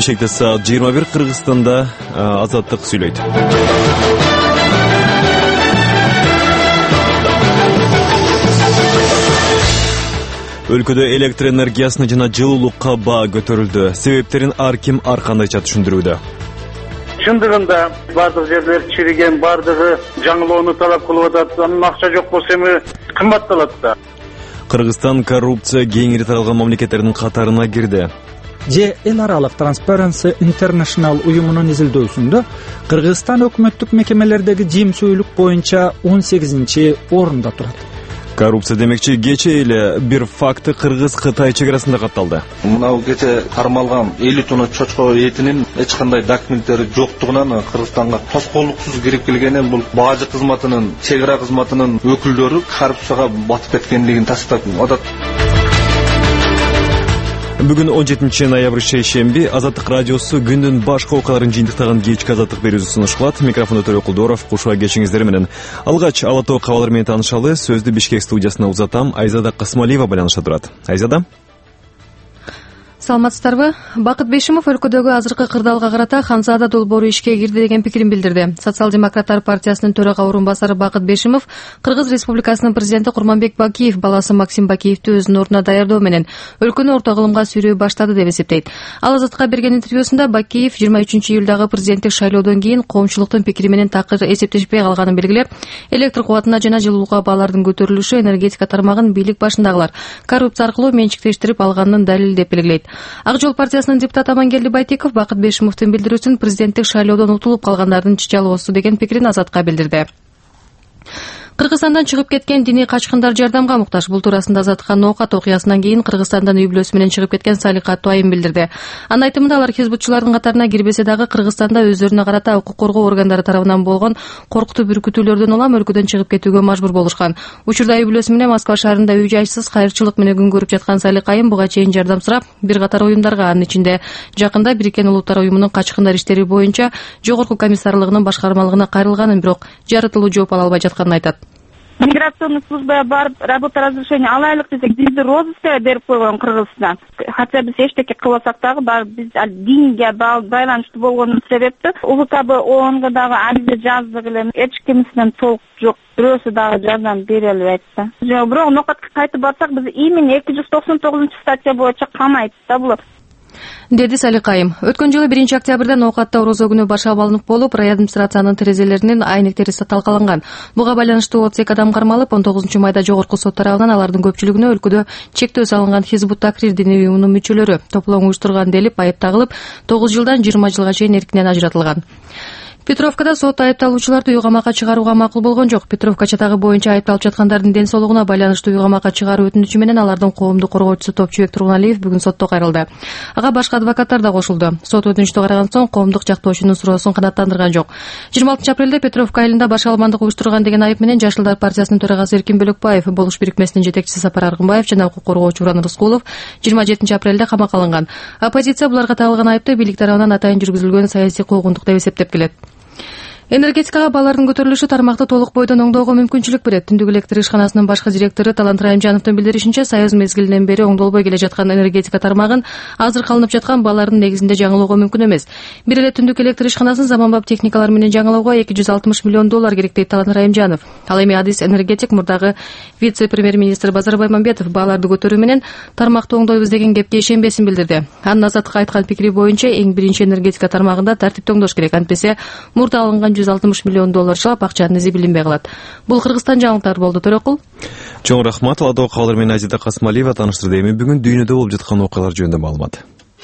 Бишкекте саат 21, Кыргызстанда Азаттык сүйлөйт. Өлкөдө электр энергиясына жана жылуулукка баа көтөрүлдү. Себептерин ар ким ар кандайча түшүндүрүүдө. Чындыгында бардык жерлер чириген, бардыгы жаңылоону талап кылып атат. Анын акча жок болсо эми кымбатталат да. Кыргызстан коррупция кеңири таралган мамлекеттердин катарына кирди. эл аралык Transparency International уюмунун изилдөөсүндө Кыргызстан өкмөттүк мекемелердеги жемсөөлүк боюнча 18-орунда турат. Коррупция демекчи кече эле бир факты Кыргыз-Кытай чегарасында катталды. Мынау кече кармалган 50 тонна чочко этинин эч кандай документтери жоктугунан Кыргызстанга тоскоолдуксуз кирип келгенин, бул бажы кызматынын, чегара кызматынын өкүлдөрү коррупцияга батып кеткендигин тастап атат. Бүгүн 17 ноябрь шейшемби Азаттык радиосу күндүн башка окуяларын жыйынтыктаган кечки Азаттык берүүсү сунушталат. Микрофондо Төрө Кулдоров, кушуа кечиңиздер менен. Алгач ала тоо кабарлар менен таанышалы. Сөздү Бишкек студиясына узатам. Айзада Касмалиева байланышта турат. Айзада. Саламатсыздарбы? Бакыт Бешимов өлкөдөгү азыркы кырдаалга карата Ханзада долбоору ишке кирди деген пикирин билдирди. Социал-демократтар партиясынын төрага орун басары Бакыт Бешимов Кыргыз Республикасынын президенти Курманбек Бакиев баласы Максим Бакиевди өзүнүн ордуна даярдоо менен өлкөнү орто кылымга сүйрөй баштады деп эсептейт. Ал Азаттыкка берген интервьюсунда Бакиев 23-июлдагы президенттик шайлоодон кийин коомчулуктун пикири менен такыр эсептешпей калганын белгилеп, электр кубатына жана жылуулукка баалардын көтөрүлүшү энергетика тармагын бийлик башындагылар коррупция аркылуу менчиктештирип алганын далили деп белгилейт. Ак жол партиясынын депутаты Амангелди Байтеков Бакыт Бешимовдун билдирүүсүн президенттик шайлоодон утулуп калгандардын чычалоосу деген пикирин Азатка билдирди. Кыргызстандан чыгып кеткен диний качкындар жардамга муктаж. Бул туурасында Азатка Ноокат окуясынан кийин Кыргызстандан үй бүлөсү менен чыгып кеткен Салика Туайым билдирди. Анын айтымында алар хизбутчулардын катарына кирбесе дагы Кыргызстанда өздөрүнө карата укук коргоо органдары тарабынан болгон коркутуу бүркүтүүлөрдөн улам өлкөдөн чыгып кетүүгө мажбур болушкан. Учурда үй бүлөсү менен Москва шаарында үй жайсыз кайрчылык менен күн көрүп жаткан Саликайым буга чейин жардам сурап, бир катар уюмдарга, анын ичинде жакында Бириккен Улуттар уюмунун качкындар иштери боюнча жогорку комиссарлыгынын башкармалыгына кайрылганын, бирок жарытылуу жооп ала албай жатканын айтат. Миграционный службага барып, работа разрешение алайлык десек, бизди розыскага берип койгон Кыргызстан. Хотя биз эчтеке кылбасак дагы, биз динге байланыштуу болгон себепти УВКБ ООНго дагы ариза жаздык эле, эч кимисинен толук жок. Бирөөсү дагы жардам бере албайт да. Бирок Ноокатка кайтып барсак, биз именно 299-статья боюнча камайт да булар. Деди Саликайым. Өткөн жылы 1-октябрда Ноокатта орозо күнү башап алынып болуп, администрациянын терезелеринин айнектери талкаланган. Буга байланыштуу 32 адам кармалып, 19-майда жогорку сот тарабынан алардын көпчүлүгүнө өлкөдө чектөө салынган Хизбут Такрир диний уюмунун мүчөлөрү топлоң уюштурган делип айып тагылып, 9 жылдан 20 жылга чейин эркинен ажыратылган. Петровкада сот айыпталуучуларды үй камакка чыгарууга макул болгон жок. Петровка чатагы боюнча айыпталып жаткандардын ден соолугуна байланыштуу үй камакка чыгаруу өтүнүчү менен алардын коомдук коргоочусу Топчубек Тургуналиев бүгүн сотто кайрылды. Ага башка адвокаттар да кошулду. Сот өтүнүчтү караган соң коомдук жактоочунун суроосун канааттандырган жок. 26 апрелде Петровка айылында баш албандык уюштурган деген айып менен Жашылдар партиясынын төрагасы Эркин Бөлөкбаев, болуш бирикмесинин жетекчиси Сапар Аргынбаев жана укук коргоочу Уран Рыскулов 27 апрелде камакка алынган. Оппозиция буларга тагылган айыпты бийлик тарабынан атайын жүргүзүлгөн саясий куугунтук деп эсептеп келет. Энергетикага баалардын көтөрүлүшү тармакты толук бойдон оңдоого мүмкүнчүлүк берет. Түндүк электр ишканасынын башкы директору Талант Райымжановдун билдиришинче, Союз мезгилинен бери оңдолбой келе жаткан энергетика тармагын азыр калынып жаткан баалардын негизинде жаңылоого мүмкүн эмес. Бир эле түндүк электр ишканасын заманбап техникалар менен жаңылоого $260 миллион керек дейт Талант Райымжанов. Ал эми адис энергетик мурдагы вице-премьер-министр Базар Баймамбетов бааларды көтөрүү менен тармакты оңдойбуз деген кепке ишенбесин билдирди. Анын Азаттыкка айткан пикири боюнча эң биринчи энергетика тармагында тартипти оңдош керек, антпесе мурда алынган $160 миллион чылап акчанын изи билинбей калат. Бул Кыргызстан жаңылыктары болду. Төрөкул. Чоң рахмат. Алда кабарлар менен Айзада Касмалиева тааныштырды. Эми бүгүн дүйнөдө болуп жаткан окуялар жөнүндө маалымат.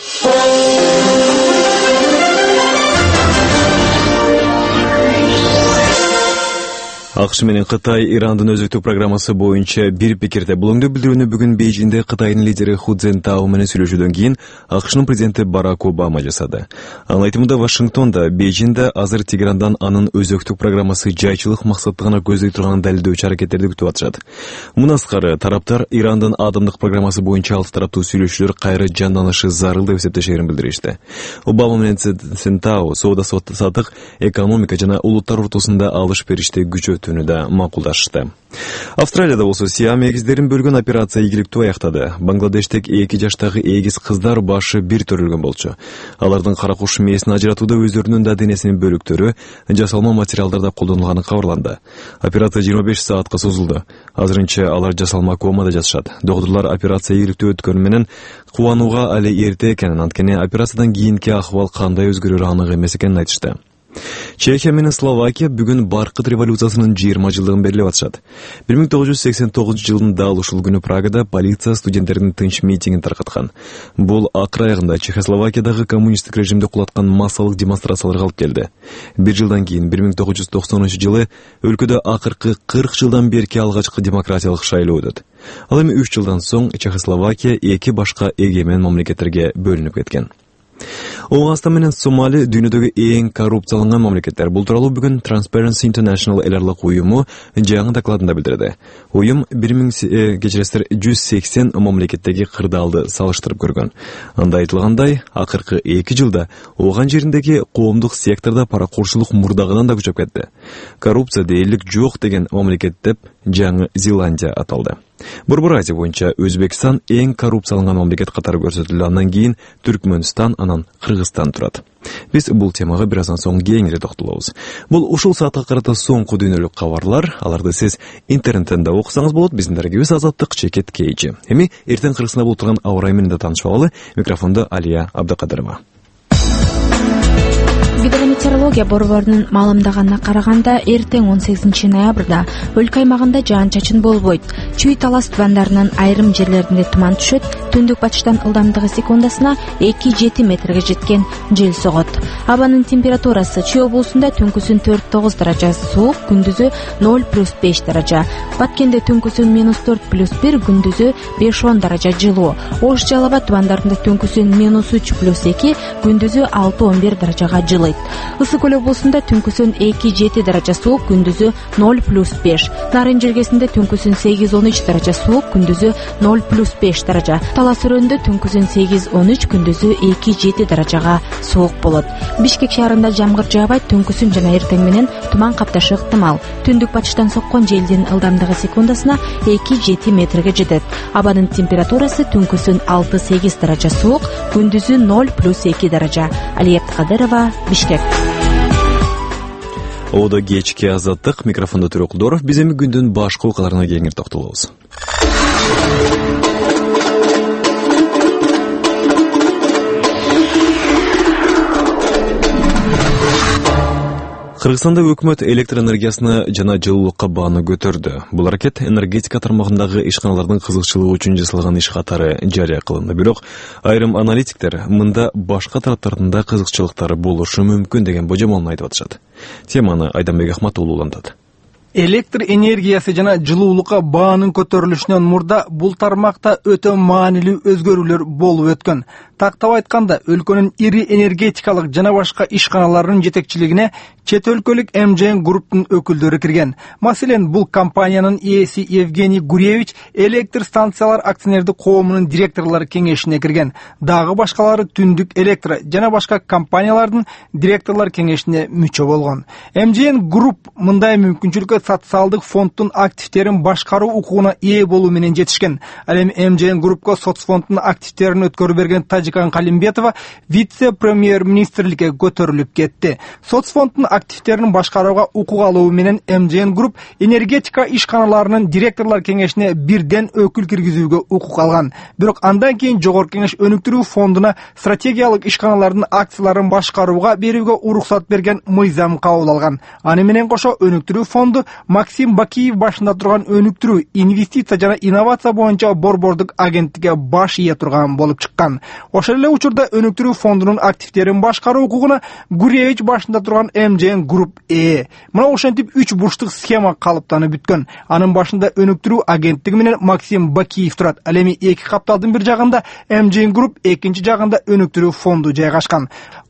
АКШ менен Кытай Ирандын өзөктүк программасы боюнча бир пикирде. Бул өңдөө билдирүүнү бүгүн Бейжиңде Кытайдын лидери Ху Цзинтао менен сүйлөшүүдөн кийин АКШнын президенти Барак Обама жасады. Анын айтымында Вашингтонда Бейжиңде азыр Тегерандан анын өзөктүк программасы жайчылык максатты гана көздөй турганын далилдөөчү аракеттерди күтүп атышат. Мундан сырткары тараптар Ирандын атомдук программасы боюнча алты тараптуу сүйлөшүүлөр кайра жанданышы зарыл деп эсептешерин билдиришти. Обама менен Цзинтао соода саттык, экономика жана улуттар ортосунда алыш-беришти күчөтүү өтүүнү да макулдашты. Австралияда болсо Сиам эгиздерин бөлгөн операция ийгиликтүү аяктады. Бангладештик 2 жаштагы эгиз кыздар башы бир төрөлгөн болчу. Алардын кара куш мээсин ажыратууда өздөрүнүн да денесинин бөлүктөрү жасалма материалдарда колдонулганы кабарланды. Операция 25 саатка созулду. Азырынча алар жасалма комада жатышат. Доктурлар операция ийгиликтүү өткөнү менен кубанууга али эрте экенин, анткени операциядан кийинки акыбал кандай өзгөрөрү анык эмес экенин айтышты. Чехия менен Словакия бүгүн Баркыт революциясынын 20 жылдыгын белгилеп атышат. 1989 жылдын дал ушул күнү Прагада полиция студенттердин тынч митингин таркаткан. Бул акыр аягында Чехословакиядагы коммунисттик режимди кулаткан массалык демонстрацияларга алып келди. Bir жылдан кийин 1990 жылы өлкөдө акыркы 40 жылдан берки алгачкы демократиялык шайлоо өтөт. Ал эми 3 жылдан соң Чехословакия 2 башка эгемен мамлекеттерге бөлүнүп кеткен. Ауганстан менен Сомали дүйнөдөгү эң коррупцияланган мамлекеттер. Бул тууралуу бүгүн Transparency International эл аралык уюму жаңы докладында билдирди. Уюм 180 мамлекеттеги кырдаалды салыштырып көргөн. Анда айтылгандай, акыркы 2 жылда ооган жериндеги коомдук сектордо паракурчулук мурдагыдан да күчөп кетти. Коррупция дээрлик жок деген мамлекет деп Жаңы Зеландия аталды. Борбор Азия боюнча Өзбекстан эң коррупцияланган мамлекет катары көрсөтүлдү. Андан кийин Түркмөнстан, анан Кыргызстан турат. Биз бул темага бир аздан соң кеңири токтолобуз. Бул ушул саатка карата соңку дүйнөлүк кабарлар. Аларды сиз интернеттен да окусаңыз болот. Биздин дарегибиз Азаттык Чекет Кейжи. Эми эртең Кыргызстанда болуп турган аба ырайы менен да таанышып алалы. Микрофондо Алия Абдыкадырова. Гидрометеорология борборунун маалымдаганына караганда, эртең 18 ноябрда өлкө аймагында жаан-чачын болбойт. Чүй талас тубандарынын айрым жерлеринде туман түшөт. Түндүк батыштан ылдамдыгы секундасына 2-7 метрге жеткен жел согот. Абанын температурасы Чүй облусунда түнкүсүн 4-9 даража суук, күндүзү 0+5 даража. Баткенде түнкүсүн -4+1, күндүзү 5-10 даража жылуу. Ош Жалал Абад тубандарында түнкүсүн -3+2, күндүзү 6-11 даражага жылыйт. Ысык Көл облусунда түнкүсүн 2-7 даража суук, күндүзү 0+5. Нарын жергесинде түнкүсүн 8-13 даража суук, күндүзү 0+5 даража. Талас өрөндө түнкүсүн 8-13, күндүзү 2-7 даражага суук болот. Бишкек шаарында жамгыр жаабайт, түнкүсүн жана эртең менен туман капташы ыктымал. Түндүк батыштан соккон желдин ылдамдыгы секундасына 2-7 метрге жетет. Абанын температурасы түнкүсүн 6-8 даража суук, күндүзү 0+2 даража. Алия Абдыкадырова, Бишкек. Ода кечки Азаттык, микрофондо Түрөк Кулдоров. Биз эми күндүн башка окуяларына кеңири токтолобуз. Кыргызстанда өкмөт электр энергиясына жана жылуулукка бааны көтөрдү. Бул аракет энергетика тармагындагы ишканалардын кызыкчылыгы үчүн жасалган иш катары жарыя кылынды. Бирок айрым аналитиктер мында башка тараптардын да кызыкчылыктары болушу мүмкүн деген божомолун айтып атышат. Теманы Айданбек Ахматуулу улантат. Электр энергиясы жана жылуулукка баанын көтөрүлүшүнөн мурда бул тармакта өтө маанилүү өзгөрүүлөр болуп өткөн. Тактап айтканда, өлкөнүн ири энергетикалык жана башка ишканаларынын жетекчилигине чет өлкөлүк МЖН групптун өкүлдөрү кирген. Маселен, бул компаниянын ээси Евгений Гуревич электр станциялар акционердик коомунун директорлор кеңешине кирген. Дагы башкалары Түндүк электро жана башка компаниялардын директорлор кеңешине мүчө болгон. МЖН групп мындай мүмкүнчүлүккө социалдык фонддун активтерин башкаруу укугуна ээ болуу менен жетишкен. Ал эми МЖН группка соцфонддун активтерин өткөрүп берген Тажикан Калимбетова вице-премьер-министрликке көтөрүлүп кетти. Соцфонддун активтерин башкарууга укук алуу менен МЖН групп энергетика ишканаларынын директорлор кеңешине бирден өкүл киргизүүгө укук алган. Бирок андан кийин Жогорку кеңеш өнүктүрүү фондуна стратегиялык ишканалардын акцияларын башкарууга берүүгө уруксат берген мыйзам кабыл алган. Аны менен кошо өнүктүрүү фонду Максим Бакиев башында турган өнүктүрүү, инвестиция жана инновация боюнча борбордук агенттикке баш ие турган болуп чыккан. Ошол эле учурда өнүктүрүү фондунун активтерин башкаруу укугуна Гуревич башында турган МЖН групп ээ. Мына ошентип 3 бурчтук схема калыптанып бүткөн. Анын башында өнүктүрүү агенттиги менен Максим Бакиев турат. Ал эми эки капталдын бир жагында МЖН групп, экинчи жагында өнүктүрүү фонду жайгашкан.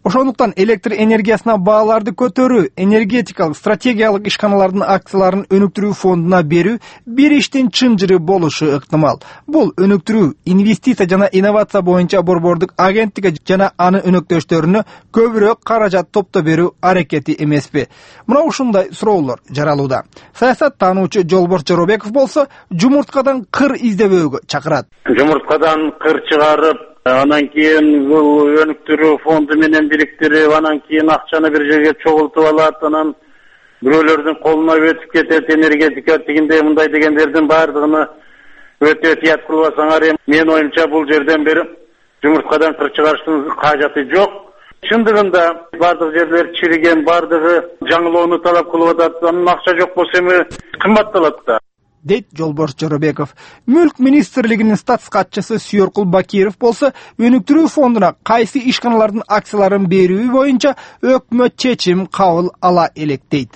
Ошондуктан электр энергиясына бааларды көтөрүү, энергетикалык стратегиялык ишканалардын акцияларын өнүктүрүү фондуна берүү бир иштин чынжыры болушу ыктымал. Бул өнүктүрүү инвестиция жана инновация боюнча борбордук агенттиги жана анын өнөктөштөрүнө көбүрөөк каражат топто берүү аракети эмеспи? Мына ушундай суроолор жаралууда. Саясаттануучу Жолборс Жоробеков болсо жумурткадан кыр издебөөгө чакырат. Жумурткадан кыр чыгарып, анан кийин бул өнүктүрүү фонду менен бириктирип, анан кийин акчаны бир жерге чогултуп алат, анан бирөөлөрдүн колуна өтүп кетет, энергетика тигиндей мындай дегендердин баардыгына өтө этият кылбасаңар, менин оюмча бул жерден бери жумурткадан кыр чыгарыштын кажаты жок. Чындыгында бардык жерлер чириген, бардыгы жаңылоону талап кылып атат, анын акча жок болсо эми кымбатталат да, дейт Жолборс Жоробеков. Мүлк министрлигинин статс катчысы Сүйөркул Бакиров болсо өнүктүрүү фондуна кайсы ишканалардын акцияларын берүү боюнча өкмөт чечим кабыл ала элек дейт.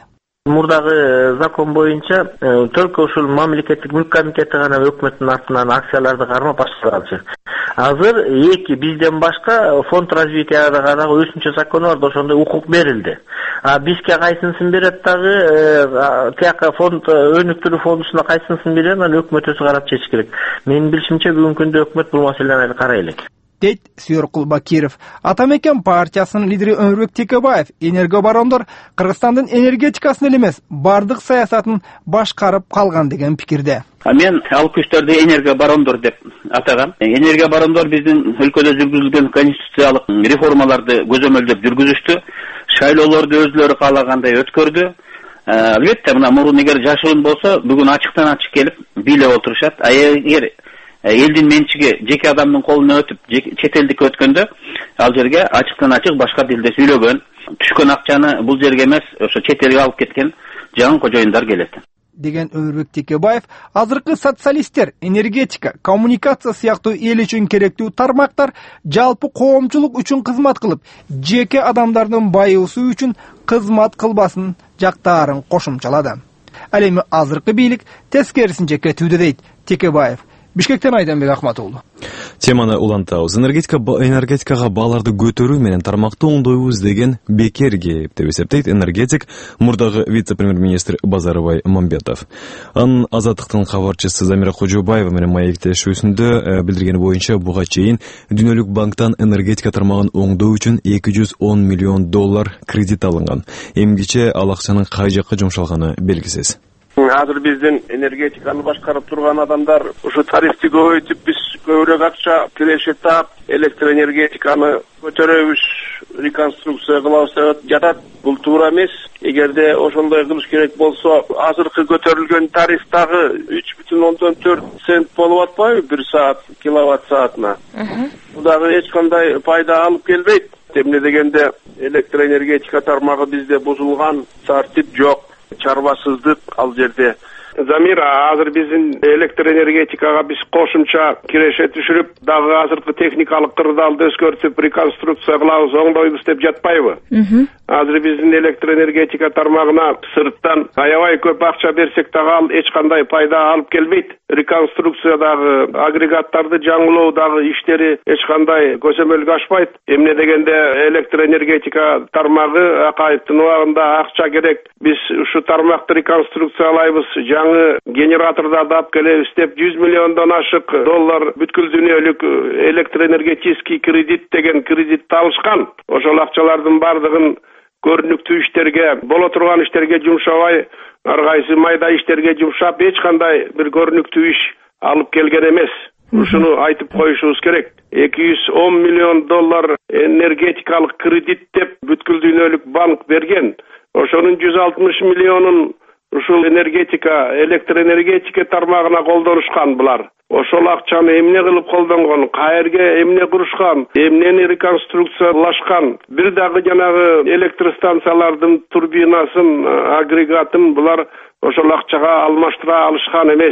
Мурдагы закон боюнча только ушул мамлекеттик мүлк комитети гана өкмөттүн артынан акцияларды кармап башкара алчу. Азыр эки бизден башка фонд развитияга дагы өзүнчө закону бар, ошондой укук берилди. Бизге кайсынысын берет дагы, тияка фонд өнүктүрүү фондусуна кайсынысын берет, анан өкмөт өзү карап чечиш керек. Менин билишимче бүгүнкү күндө өкмөт бул маселени карай элек, дейт Сүйөркул Бакиров. Атамекен партиясынын лидери Өмүрбек Текебаев энергобарондор Кыргызстандын энергетикасын эле эмес, бардык саясатын башкарып калган деген пикирде. Мен ал күчтөрдү энергобарондор деп атагам. Энергобарондор биздин өлкөдө жүргүзүлгөн конституциялык реформаларды көзөмөлдөп жүргүзүштү. Шайлоолорду өзүлөрү каалагандай өткөрдү. Албетте мына мурун эгер жашыруун болсо, бүгүн ачыктан ачык келип бийлеп отурушат. Эгер элдин менчиги жеке адамдын колуна өтүп, чет элдикке өткөндө, ал жерге ачыктан ачык башка тилде сүйлөгөн, түшкөн акчаны бул жерге эмес, ошо чет элге алып кеткен жаңы кожоюндар келет деген Өмүрбек Текебаев. Азыркы социалисттер энергетика, коммуникация сыяктуу эл үчүн керектүү тармактар жалпы коомчулук үчүн кызмат кылып, жеке адамдардын байуусу үчүн кызмат кылбасын жактаарын кошумчалады. Ал эми азыркы бийлик тескерисинче кетүүдө дейт Текебаев. Бишкектен Айданбек Акматуулу. Теманы улантабыз. Энергетикага бааларды көтөрүү менен тармакты оңдойбуз деген бекерге деп эсептейт энергетик мурдагы вице-премьер-министр Базарбай Мамбетов. Анын Азаттыктын кабарчысы Замира Кожобаева менен маектешүүсүндө билдиргени боюнча буга чейин Дүйнөлүк банктан энергетика тармагын оңдоо үчүн $210 миллион кредит алынган. Эмгиче ал акчанын кай жакка жумшалганы белгисиз. Азыр биздин энергетиканы башкарып турган адамдар ушу тарифти көбөйтүп, биз көбүрөөк акча кирешет таап, электроэнергетиканы көтөрөбүз, реконструкция кылабыз деп жатат. Бул туура эмес. Эгерде ошондой кылыш керек болсо, азыркы көтөрүлгөн тариф дагы 3,4 цент болуп атпайбы 1 саат киловатт саатына? Бул дагы эч кандай пайда алып келбейт. Эмне дегенде электроэнергетика тармагы бизде бузулган, тартип жок. Чарбасыздык ал жерде. Замира, азыр биздин электроэнергетикага биз кошумча киреше түшүрүп, дагы азыркы техникалык кырдаалды өзгөртүп, реконструкция кылабыз, оңдойбуз деп жатпайбы? Азыр биздин электроэнергетика тармагына сырттан аябай көп акча берсек дагы ал эч кандай пайда алып келбейт. Реконструкциядагы агрегаттарды жаңылоодагы иштери эч кандай көзөмөлгө ашпайт. Эмне дегенде электроэнергетика тармагы акайыптын убагында акча керек. Биз ушу тармакты реконструкциялайбыз, жаңы генератордарды алып келебиз деп $100 миллиондон ашык доллар бүткүл дүйнөлүк электроэнергетический кредит деген кредитти алышкан. Ошол акчалардын бардыгын көрүнүктүү иштерге, боло турган иштерге жумшабай, ар кайсы майда иштерге жумшап, эч кандай бир көрүнүктүү иш алып келген эмес. Ушуну айтып коюшубуз керек. $210 миллион энергетикалык кредит деп бүткүл дүйнөлүк банк берген. Ошонун 160 миллионун ушул электроэнергетика тармагына колдонушкан булар. Ошол акчаны эмне кылып колдонгон, каерге эмне курушкан, эмнени реконструкциялашкан, бир дагы жанагы электростанциялардын турбинасын, агрегатын булар ошол акчага алмаштыра алышкан эмес.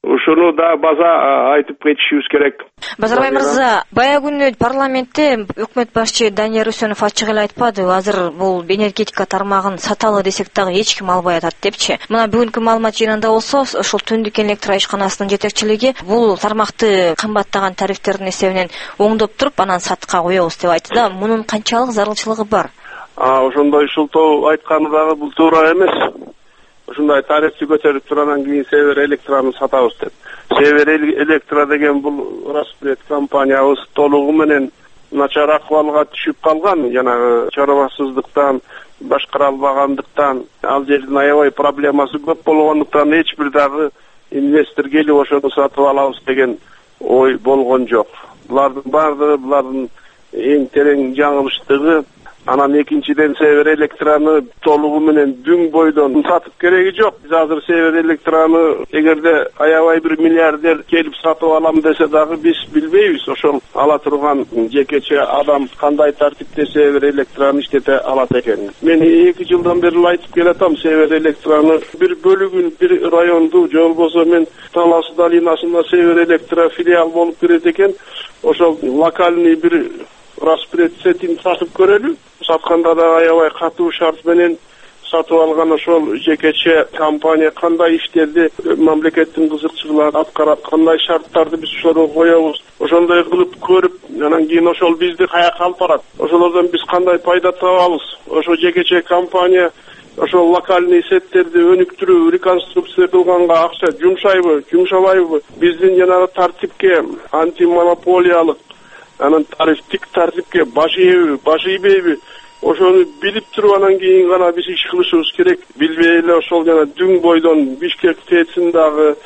ушуну да база айтып кетишибиз керек. Базарбай мырза, бая күнү парламентте өкмөт башчы Данияр Үсөнов ачык эле айтпадыбы, азыр бул энергетика тармагын саталы десек дагы эч ким албай атат депчи. Мына бүгүнкү маалымат жыйынында болсо, ошол Түндүк электр ишканасынын жетекчилиги бул тармакты кымбаттаган тарифтердин эсебинен оңдоп туруп, анан сатка коебуз деп айтты да, мунун канчалык зарылчылыгы бар? Ошондой шултоо айтканы дагы бул туура эмес. Ушундай тарифти көтөрүп туранан кийин Север Электраны сатабыз деп. Север Электро деген бул распред компаниябыз толугу менен начар акыбалга түшүп калган, жанагы чарабасыздыктан, башкара албагандыктан, ал жердин аябай проблемасы көп болгондуктан эч бир дагы инвестор келип ошону сатып алабыз деген ой болгон жок. Булардын баардыгы булардын эң терең жаңылыштыгы. Анан экинчиден Север Электраны толугу менен дүң бойдон сатып кереги жок. Биз азыр Север Электраны эгерде аябай бир миллиардер келип сатып алам десе дагы биз билбейбиз. Ошол ала турган жекече адам кандай тартипте Север Электраны иштете алат экенин. Мен 2 жылдан бери айтып келатам, Север Электраны бир бөлүгүн, бир районду, же болбосо мен Талас долинасында Север Электро филиал болуп кирет экен. Ошол локальный бир распред сетин сатып көрөлү. Сатканда да аябай катуу шарт менен сатып алган ошол жекече компания кандай иштерди мамлекеттин кызыкчылыгын аткарат, кандай шарттарды биз ошого коебуз. Ошондой кылып көрүп, анан кийин ошол бизди каяка алып барат. Ошолордон биз кандай пайда табабыз? Ошо жекече компания ошол локальный сеттерди өнүктүрүү, реконструкция кылганга акча жумшайбы, жумшабайбы? Биздин жанагы тартипке антимонополиялык анан тарифтик тартипке баш ийеби, баш ийбейби? Ошону билип туруп анан кийин гана биз иш кылышыбыз керек. Билбей эле ошол жана дүң бойдон Бишкек ТЭЦиндагы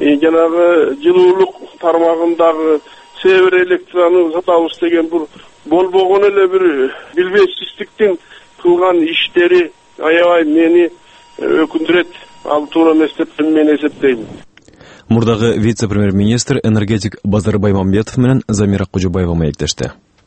жанагы жылуулук тармагындагы Север Электраны сатабыз деген бул болбогон эле бир билбейсиздиктин кылган иштери аябай мени өкүндүрөт. Ал туура эмес деп мен эсептейм. Мурдагы вице-премьер-министр энергетик Базарбай Мамбетов менен Замира Кожобаева маектешти.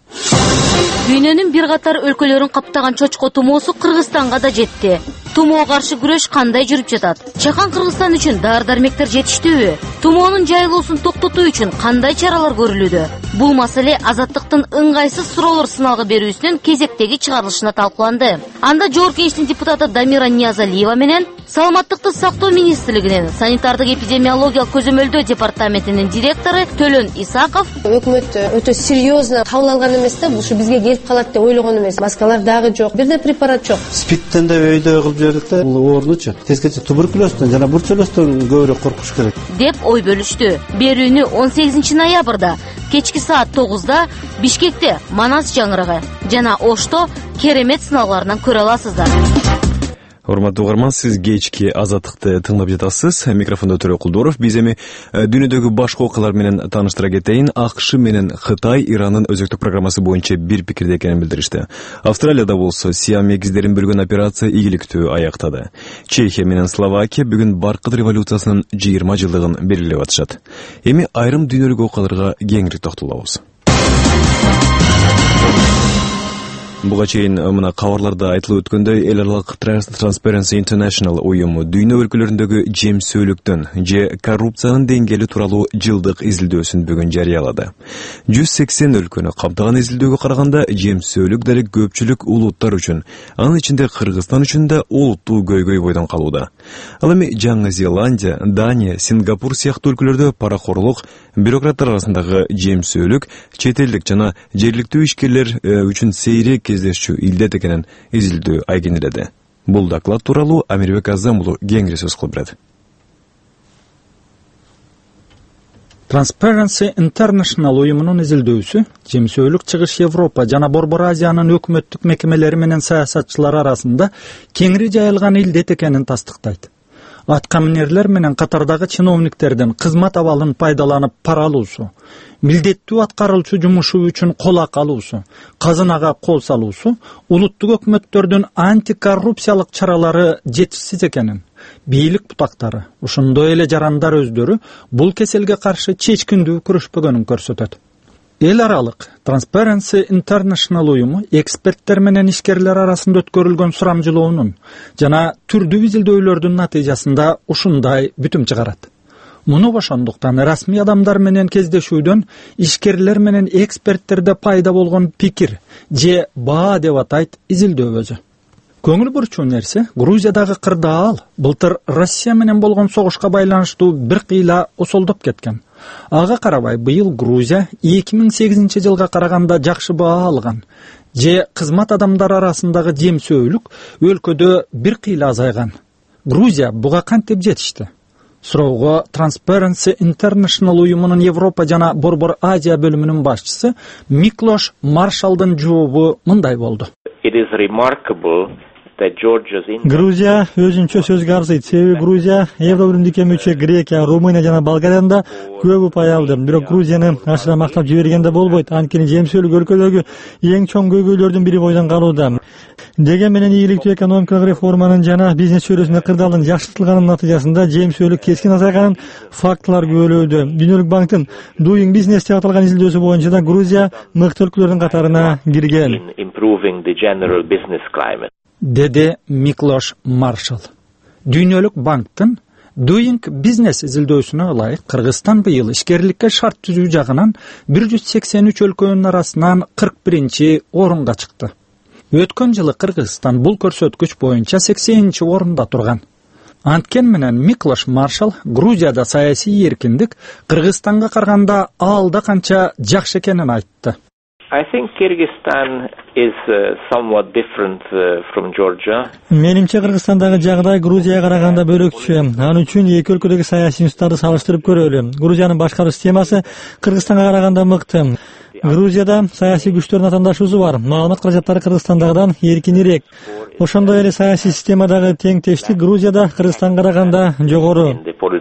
Дүйнөнүн бир катар өлкөлөрүн каптаган чочко тумоосу Кыргызстанга да жетти. Тумоого каршы күрөш кандай жүрүп жатат? Чакан Кыргызстан үчүн дары-дармектер жетиштүүбү? Тумоонун жайылуусун токтотуу үчүн кандай чаралар көрүлүүдө? Бул маселе Азаттыктын ыңгайсыз суроолор сыналгы берүүсүнүн кезектеги чыгарылышына талкууланды. Анда Жогорку Кеңештин депутаты Дамира Ниязалиева менен Саламаттыкты сактоо министрлигинин санитардык эпидемиологиялык көзөмөлдөө департаментинин директору Төлөн Исаков өкмөт өтө серьезно кабыл алган эмес да, ушу бизге келип калат деп ойлогон эмес. Маскалар дагы жок, бирде препарат жок. СПИДтен да өйдө кылып жибердик да, бул оорунучу. Тескече туберкулезден жана бурчелөздөн көбүрөөк коркуш керек деп ой бөлүштү. Берүүнү 18 ноябрда кечки саат 9да Бишкекте Манас жаңырыгы жана Ошто керемет сыналгыларынан көрө аласыздар. Урматтуу угарман, сиз кечки Азаттыкты тыңдап жатасыз. Микрофондо Төрө Кулдуров. Биз эми дүйнөдөгү башка окуялар менен тааныштыра кетейин. АКШ менен Кытай Ирандын өзөктүк программасы боюнча бир пикирде экенин билдиришти. Австралияда болсо Сиам эгиздерин бөлгөн операция ийгиликтүү аяктады. Чехия менен Словакия бүгүн Баркыт революциясынын 20 жылдыгын белгилеп атышат. Эми айрым дүйнөлүк окуяларга кеңири токтолобуз. Буга чейин мына кабарларда айтылып өткөндөй, эл аралык Transparency International уюму дүйнө өлкөлөрүндөгү жемсөөлүктөн же коррупциянын деңгээли тууралуу жылдык изилдөөсүн бүгүн жарыялады. 180 өлкөнү камтыган изилдөөгө караганда жемсөөлүк дали көпчүлүк улуттар үчүн, анын ичинде Кыргызстан үчүн да олуттуу көйгөй бойдон калууда. Ал эми Жаңы Зеландия, Дания, Сингапур сыяктуу өлкөлөрдө паракорлук, бюрократтар арасындагы жемсөөлүк, чет элдик жана жергиликтүү ишкерлер үчүн сейрек кездешчү илдет экенин изилдөө айгинеледи. Бул доклад тууралуу Амирбек Азам уулу кеңири сөз кылып берет. Transparency International уюмунун изилдөөсү жемсөөлүк Чыгыш Европа жана Борбор Азиянын өкмөттүк мекемелери менен саясатчылар арасында кеңири жайылган илдет экенин тастыктайт. Аткаминерлер менен катардагы чиновниктердин кызмат абалын пайдаланып пара алуусу, милдеттүү аткаруучу жумушу үчүн кол ак алуусу, казынага кол салуусу улуттук өкмөттөрдүн антикоррупциялык чаралары жетишсиз экенин, бийлик бутактары, ошондой эле жарандар өздөрү бул кеселге каршы чечкиндүү күрөшпөгөнүн көрсөтөт. Эл аралык Transparency International уюму эксперттер менен ишкерлер арасында өткөрүлгөн сурамжылоонун жана түрдүү изилдөөлөрдүн натыйжасында ушундай бүтүм чыгарат. Муну ошондуктан расмий адамдар менен кездешүүдөн ишкерлер менен эксперттерде пайда болгон пикир же баа деп атайт изилдөөбөзү. Көңүл бурчуу нерсе Грузиядагы кырдаал былтыр Россия менен болгон согушка байланыштуу бир кыйла осолдоп кеткен. Ага карабай быйыл Грузия 2008 жылга караганда жакшы баа алган. Же кызмат адамдар арасындагы жемсөөлүк өлкөдө бир кыйла азайган. Грузия буга кантип жетишти? Суроого Transparency International уюмунун Европа жана Борбор Азия бөлүмүнүн башчысы Миклош Маршалдын жообу мындай болду. Грузия өзүнчө сөзгө арзыйт. Себеби Грузия Евробиримдикке мүчө Грекия, Румыния жана Болгариядан да көп упай алды. Бирок Грузияны ашыра мактап жибергенде болбойт. Анткени жемсөөлүк өлкөдөгү эң чоң көйгөйлөрдүн бири бойдон калууда. Деген менен ийгиликтүү экономикалык реформанын жана бизнес чөйрөсүндө кырдаалдын жакшыртылганын натыйжасында жемсөөлүк кескин азайганын фактылар күбөлөөдө. Дүйнөлүк банктын Doing Business деп аталган изилдөөсү боюнча да Грузия мыкты өлкөлөрдүн катарына кирген. Деди Миклош Маршал. Дүйнөлүк банктын Doing Business изилдөөсүнө ылайык Кыргызстан быйыл ишкерликке шарт түзүү жагынан 183 өлкөнүн арасынан 41 орунга чыкты. Өткөн жылы Кыргызстан бул көрсөткүч боюнча 80 орунда турган. Анткени менен Миклош Маршал Грузияда саясий эркиндик Кыргызстанга караганда алда канча жакшы экенин айтты. I think Kyrgyzstan is somewhat different from Georgia. Менимче Кыргызстандагы жагдай Грузияга караганда бөлөкчө. Ал үчүн эки өлкөдөгү саясий институттарды салыштырып көрөлү. Грузиянын башкаруу системасы Кыргызстанга караганда мыкты. Грузияда саясий күчтөрдүн атаандашуусу бар. Маалымат каражаттары Кыргызстандагыдан эркинирээк. Ошондой эле саясий системадагы теңтештик Грузияда Кыргызстанга караганда жогору.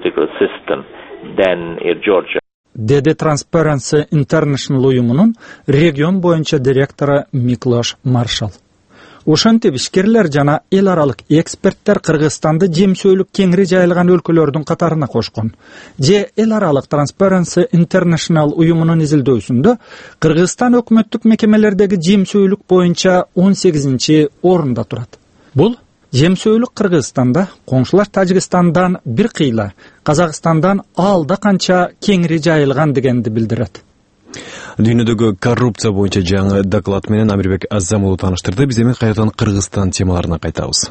Деди Transparency International уюмунун регион боюнча директору Миклош Маршал. Ошентип ишкерлер жана эл аралык эксперттер Кыргызстанды жемсөөлүк кеңири жайылган өлкөлөрдүн катарына кошкон. Же эл аралык Transparency International уюмунун изилдөөсүндө Кыргызстан өкмөттүк мекемелердеги жемсөөлүк боюнча 18 орунда турат. Бул жемсөөлүк Кыргызстанда, коңшулар Тажикстандан бир кыйла, Казакстандан алда канча кеңири жайылган дегенди билдирет. Дүйнөдөгү коррупция боюнча жаңы доклад менен Амирбек Азамулу тааныштырды. Биз эми кайрадан Кыргызстан темаларына кайтабыз.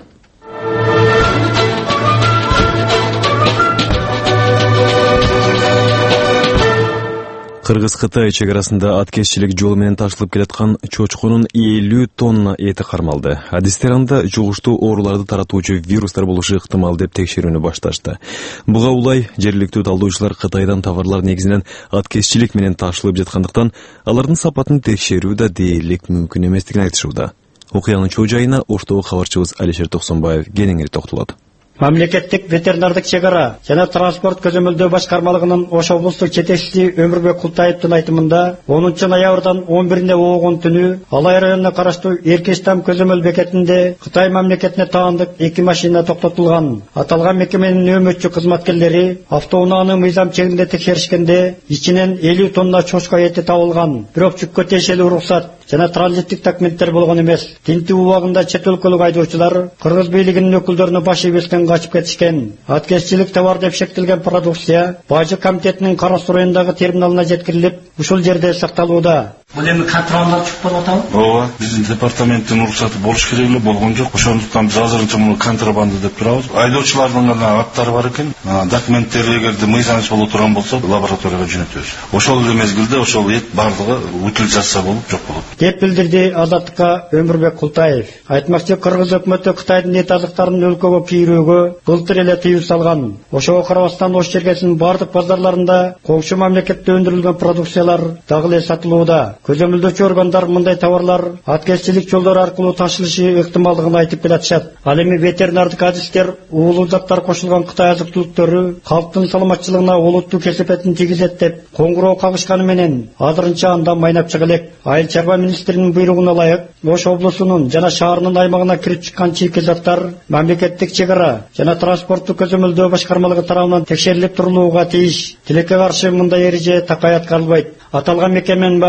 Кыргыз-Кытай чегарасында аткезчилик жолу менен ташылып келаткан чочкунун 50 тонна эти кармалды. Адистер анда жугуштуу ооруларды таратуучу вирустар болушу ыктымал деп текшерүүнү башташты. Буга улай жергиликтүү талдоочулар Кытайдан товарлар негизинен аткезчилик менен ташылып жаткандыктан алардын сапатын текшерүү да дээрлик мүмкүн эместигин айтышууда. Окуянын чоо жайына оштогу кабарчыбыз Алишер Токсонбаев кенеңири токтолот. Мамлекеттик ветеринардык чегара жана транспорт көзөмөлдөө башкармалыгынын Ош облустук жетекчиси Өмүрбек Култаевдин айтымында 10 ноябрдан 11-не оогун түнү Алай районуна караштуу Эркечтам көзөмөл бекетинде Кытай мамлекетине таандык 2 машина токтотулган. Аталган мекеменин өмөтчү кызматкерлери автоунааны мыйзам чегинде текшеришкенде ичинен 50 тонна чочко эти табылган. Бирок жүккө тиешелүү уруксат жана транзиттик документтер болгон эмес. Тинтүү убагында чет өлкөлүк айдоочулар Кыргыз бийлигинин өкүлдөрүнө баш ийбестен качып кетишкен. Аткезчилик товар деп шектелген продукция Бажы комитетинин Карас районундагы терминалына жеткирилип, ушул жерде сакталууда. Бул эми контролдор чыгып атабы? Ооба, биздин департаменттин уруксаты болуш керек эле, болгон жок. Ошондуктан биз азырынча муну контрабанда деп турабыз. Айдоочулардын гана аттары бар экен. Документтери эгерде мыйзамсыз боло турган болсо, лабораторияга жөнөтөбүз. Ошол эле мезгилде ошол эт бардыгы утилизация болуп жок болот. Деп билдирди Азаттыкка Өмүрбек Култаев. Айтмакчы, Кыргыз өкмөтү Кытайдын эт азыктарын өлкөгө кийрүүгө былтыр эле тыюу салган. Ошого карабастан Ош чергесинин бардык базарларында коңшу мамлекетте өндүрүлгөн продукциялар дагы эле сатылууда. Көзөмөлдөөчү органдар мындай товарлар аткезчилик жолдору аркылуу ташылышы ыктымалдыгын айтып келатышат. Ал эми ветеринардык адистер уулуу заттар кошулган Кытай азык-түлүктөрү калктын саламатчылыгына олуттуу кесепетин тийгизет деп коңгуроо кагышканы менен азырынча анда майнап чыга элек. Айыл чарба министринин буйругуна ылайык Ош облусунун жана шаарынын аймагына кирип чыккан чийки заттар мамлекеттик чегара жана транспорттук көзөмөлдөө башкармалыгы тарабынан текшерилип турулууга тийиш. Тилекке каршы мындай эреже такай аткарылбайт. Аталган мекеменин башчысы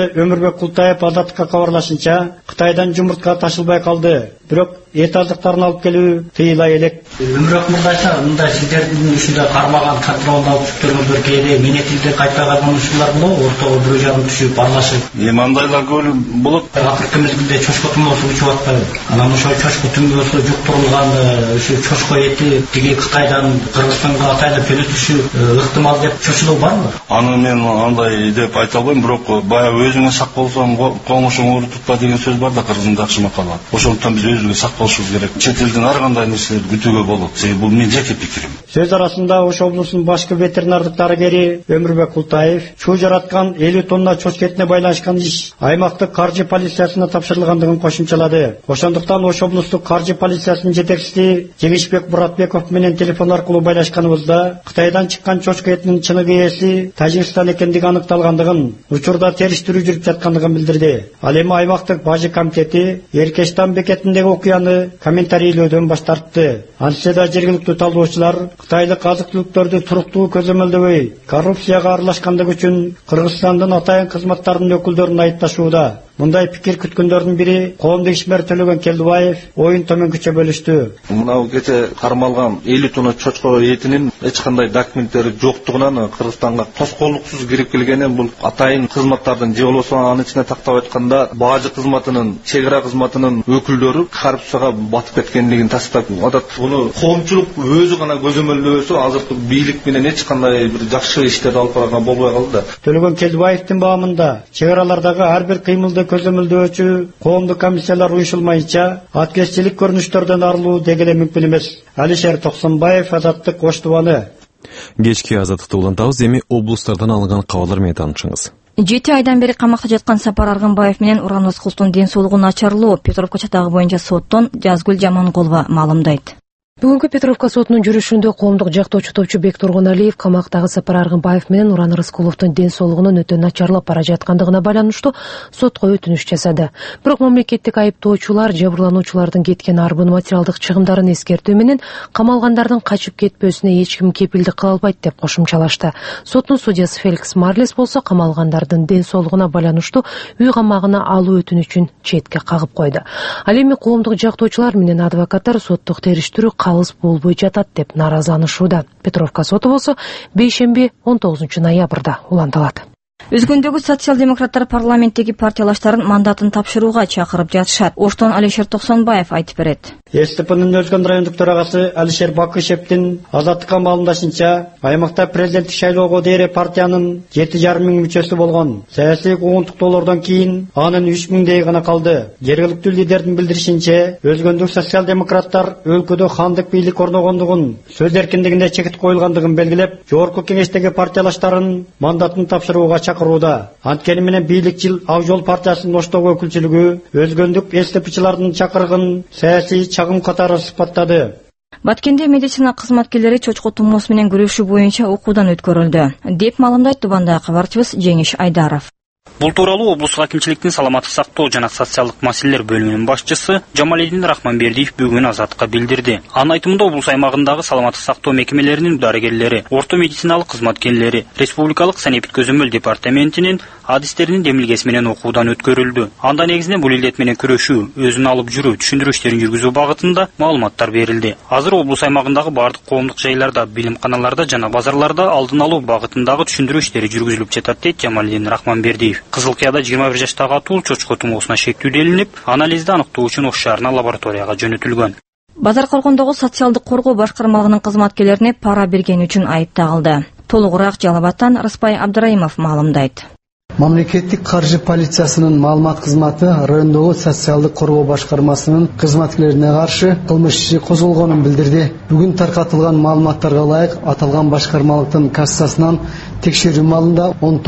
Өмүрбек Култаев Азаттыкка кабарлашынча, Кытайдан жумуртка ташылбай калды. Бирок эт азыктарын алып келүү тыйыла элек. Өмүрбек мырзайча, мындай сиздердин ушундай кармаган контролдоо жүктөргөндөр кээде менетилди кайтпаган ушулар болобу? Ортого бирөө жагын түшүп аралашып. Мандайлар көп болот. Акыркы мезгилде чочко тумоосу учуп атпайбы? Анан ошол чочко тумоосу жуктурулган ушу чочко эти тиги Кытайдан Кыргызстанга атайлап келиши ыктымал деп чочулуу барбы? Аны мен андай деп айта албайм, бирок бая өзүңө сак болсоң коңушуң уурутпа деген сөз бар да кыргызда жакшы макала. Ошондуктан биз өзүбүзгө сак болушубуз керек. Чет элден ар кандай нерселерди күтүүгө болот. Себеби бул менин жеке пикирим. Сөз арасында Ош облусунун башкы ветеринардык дарыгери Өмүрбек Култаев чуу жараткан 50 тонна чочко этине байланышкан иш аймактык каржы полициясына тапшырылгандыгын кошумчалады. Ошондуктан Ош облустук каржы полициясынын жетекчиси Жеңишбек Буратбеков менен телефон аркылуу байлашканыбызда Кытайдан чыккан чочко этинин чыныгы ээси Тажикстан экендиги аныкталгандыгын, учурда териштирүү жүрүп жаткандыгын билдирди. Ал эми аймактык бажы комитети Эркештан бекетиндеги окуяны комментарийлөөдөн баш тартты. Антсе да жергиликтүү талдоочулар Кытайлык азык-түлүктөрдү туруктуу көзөмөлдөбөй, коррупцияга аралашкандыгы үчүн Кыргызстандын атайын кызматтарынын өкүлдөрүн айыпташууда. Мындай пикир күткөндөрдүн бири коомдук ишмер Төлөгөн Келдубаев оюн төмөнкүчө бөлүштү. Мынау кече кармалган 50 тонна чочко этинин эч кандай документтери жоктугунан Кыргызстанга тоскоолдуксуз кирип келгенин бул атайын кызматтардын же болбосо анын ичине тактап айтканда бажы кызматынын, чек ара кызматынын өкүлдөрү коррупцияга батып кеткендигин тастап атат. Буну коомчулук өзү гана көзөмөлдөөсө азыркы бийлик менен эч кандай бир жакшы иштерди алып барган болбой калды да. Төлөгөн Келдубаевдин баамында чек аралардагы ар бир кыймылды көзөмөлдөөчү коомдук комиссиялар уюшулмайынча аткезчилик көрүнүштөрдөн арылуу дегеле мүмкүн эмес. Алишер Токсонбаев, Азаттык, Ош тубаны. Кечки Азаттыкты улантабыз, эми облустардан алынган кабарлар менен таанышыңыз. 7 айдан бери камакта жаткан Сапар Аргынбаев менен Уран Рыскуловдун ден соолугу начарлоо Петровка чатагы боюнча соттон Жазгүл Жаманголова маалымдайт. Бүгүнкү Петровка сотунун жүрүшүндө коомдук жактоочу топчу Бек Тургуналиев камактагы Сапар Аргынбаев менен Уран Рыскуловдун ден соолугунун өтө начарлап бара жаткандыгына байланыштуу сотко өтүнүш жасады. Бирок мамлекеттик айыптоочулар жабырлануучулардын кеткен арбын материалдык чыгымдарын эскертүү менен камалгандардын качып кетпөөсүнө эч ким кепилдик кыла албайт деп кошумчалашты. Соттун судьясы Феликс Марлес болсо камалгандардын ден соолугуна байланыштуу үй камагына алуу өтүнүчүн четке кагып койду. Ал эми коомдук жактоочулар менен адвокаттар соттук териштирүү калыс болбой жатат деп наразыланышууда. Петровка соту болсо бейшемби 19 ноябрда улантылат. Өзгөндөгү социал-демократтар парламенттеги партиялаштарын мандатын тапшырууга чакырып жатышат. Оштон Алишер Токсонбаев айтып берет. СТПнын Өзгөн райондук төрагасы Алишер Бакышевдин Азаттыкка маалымдашынча, аймакта президенттик шайлоого дейре партиянын 7,5 миң мүчөсү болгон. Саясий куугунтуктоолордон кийин анын 3 миңдей гана калды. Жергиликтүү лидердин билдиришинче, өзгөндүк социал-демократтар өлкөдө хандык бийлик орногондугун, сөз эркиндигине чекит коюлгандыгын белгилеп, жогорку кеңештеги партиялаштарын мандатын тапшырууга чакырууда. Анткени менен бийликчил Ак Жол партиясынын Оштогу өкүлчүлүгү өзгөндүк СТПчылардын чакырыгын саясий чагым катары сыпаттады. Баткенде медицина кызматкерлери чочко тумоосу менен күрөшүү боюнча окуудан өткөрүлдү, деп маалымдайт Тубандагы кабарчыбыз Жеңиш Айдаров. Бул тууралуу облустук акимчиликтин саламаттык сактоо жана социалдык маселелер бөлүмүнүн башчысы Жамалидин Рахманбердиев бүгүн Азаттыкка билдирди. Анын айтымында облус аймагындагы саламаттык сактоо мекемелеринин дарыгерлери, орто медициналык кызматкерлери, республикалык санэпид көзөмөл департаментинин адистеринин демилгеси менен окуудан өткөрүлдү. Анда негизинен бул илдет менен күрөшүү, өзүн алып жүрүү, түшүндүрүү иштерин жүргүзүү багытында маалыматтар берилди. Азыр облус аймагындагы бардык коомдук жайларда, билимканаларда жана базарларда алдын алуу багытындагы түшүндүрүү иштери жүргүзүлүп жатат, дейт Жамалидин Рахманбердиев. Кызылкыяда 21 жаштагы атуу чочко тумоосуна шектүү делинип, анализди аныктоо үчүн Ош шаарына лабораторияга жөнөтүлгөн. Базар Коргондогу социалдык коргоо башкармалыгынын кызматкерлерине пара бергени үчүн айып тагылды. Толугураак Жалал Абадтан Рыспай Абдыраимов маалымдайт. Мамлекеттик каржы полициясынын маалымат кызматы райондогу социалдык коргоо башкармасынын кызматкерлерине каршы кылмыш иши козголгонун билдирди. Бүгүн таркатылган маалыматтарга ылайык аталган башкармалыктын кассасынан текшерүү маалында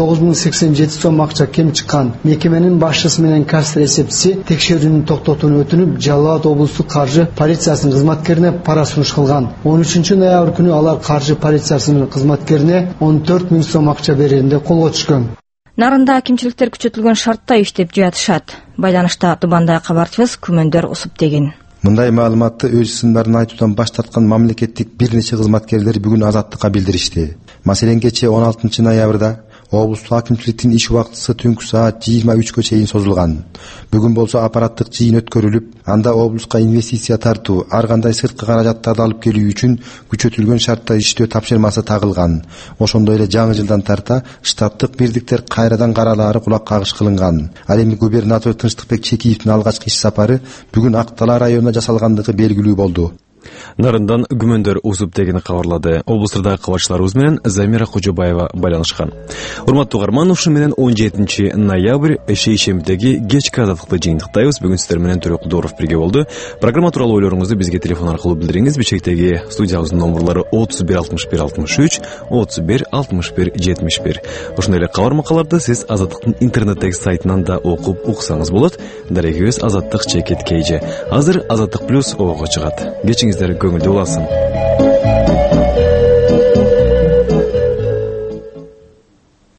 19.087 сом акча кем чыккан. Мекеменин башчысы менен касса эсепчиси текшерүүнүн токтотууну өтүнүп, Жалал Абад облустук каржы полициясынын кызматкерине пара сунуш кылган. 13 ноябрь күнү алар каржы полициясынын кызматкерине 14 000 сом акча бергенде колго түшкөн. Нарында акимчиликтер күчөтүлгөн шартта иштеп жатышат. Байланышта Тубандагы кабарчыбыз Күмөндөр Усуптегин. Мындай маалыматты өз сындарын айтуудан баш тарткан мамлекеттик бир нече кызматкерлер бүгүн Азаттыкка билдиришти. Маселен кечээ 16 ноябрда облустук акимчиликтин иш убактысы түнкү саат 23-кө чейин созулган. Бүгүн болсо аппараттык жыйын өткөрүлүп, анда облуска инвестиция тартуу, ар кандай сырткы каражаттарды алып келүү үчүн күчөтүлгөн шартта иштөө тапшырмасы тагылган. Ошондой эле жаңы жылдан тарта штаттык бирдиктер кайрадан каралаары кулак кагыш кылынган. Ал эми губернатор Тынчтыкбек Чекиевдин алгачкы иш сапары бүгүн Ак Дала районуна жасалгандыгы белгилүү болду. Нарындан күмөндөр усуп дегени кабарлады. Облустардагы кабарчыларыбыз менен Замира Кожобаева байланышкан. Урматтуу угарман, ушу менен 17 ноябрь шейшембидеги кечки азаттыкты жыйынтыктайбыз. Бүгүн сиздер менен Төрөк Кудоров бирге болду. Программа тууралуу ойлоруңузду бизге телефон аркылуу билдириңиз. Бичектеги студиябыздын номерлары 31 61 63, 31 61 71. Ошондой эле кабар макаларды сиз Азаттыктын интернеттеги сайтынан да окуп уксаңыз болот. Дарегибиз Азаттык _KG. Азыр Азаттык плюс ого чыгат. Көңүлдүү боласың.